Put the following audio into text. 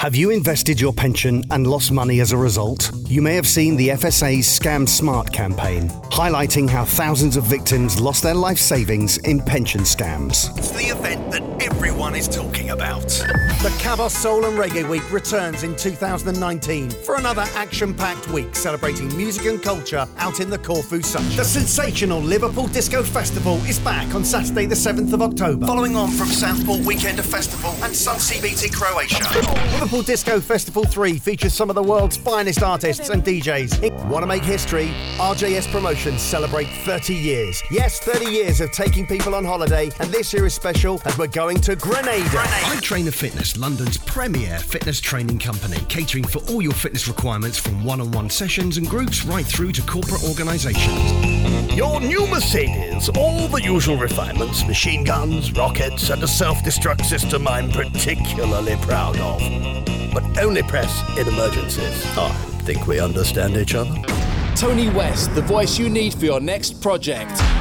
Have you invested your pension and lost money as a result? You may have seen the FSA's Scam Smart campaign, highlighting how thousands of victims lost their life savings in pension scams. It's the event that everyone is talking about. The Cabos Soul and Reggae Week returns in 2019 for another action-packed week celebrating music and culture out in the Corfu sunshine. The sensational Liverpool Disco Festival is back on Saturday the 7th of October. Following on from Southport Weekender Festival and Sun CBT Croatia. Liverpool Disco Festival 3 features some of the world's finest artists and DJs. Want to make history? RJS Promotions celebrate 30 years. Yes, 30 years of taking people on holiday, and this year is special as we're going to Grenada. iTrainer Fitness, London's premier fitness training company, catering for all your fitness requirements from one-on-one sessions and groups right through to corporate organisations. Your new Mercedes, all the usual refinements, machine guns, rockets and a self-destruct system I'm particularly proud of. But only press in emergencies. I think we understand each other. Tony West, the voice you need for your next project.